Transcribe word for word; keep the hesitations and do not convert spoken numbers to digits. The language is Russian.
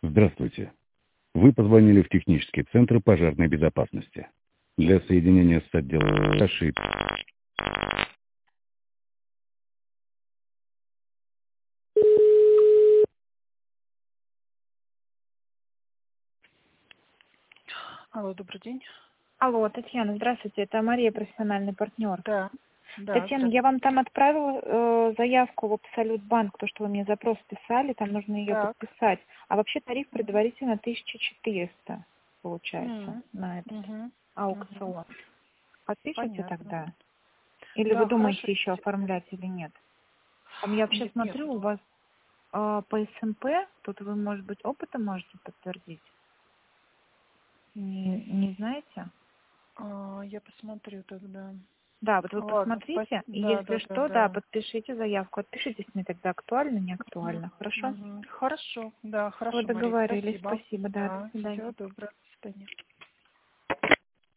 Здравствуйте. Вы позвонили в технический центр пожарной безопасности. Для соединения с отделом ошибки. Алло, добрый день. Алло, Татьяна, здравствуйте, это Мария, профессиональный партнер. Да, да, Татьяна, я вам там отправила э, заявку в Абсолют Банк, то, что вы мне запрос писали, там нужно ее так. подписать. А вообще тариф Мгм. предварительно тысяча четыреста получается Мгм. на этот Мгм. Мгм. аукцион. Подпишите Понятно. тогда? Или вы Да, хорошо. думаете еще оформлять или нет? Там я вообще Нет, нет. смотрю, у вас э, по эс эм пэ, тут вы, может быть, опытом можете подтвердить? Не, не знаете? А, я посмотрю тогда. Да, вот вы Ладно, спасибо. посмотрите, и Да, если да, да, что, да, да. подпишите заявку. Отпишитесь мне тогда, актуально, не Мгм. актуально. Хорошо? Мгм. Хорошо, да, Вы хорошо, Мария, договорились. спасибо. Спасибо, да, до Да, свидания. всего доброго. До свидания.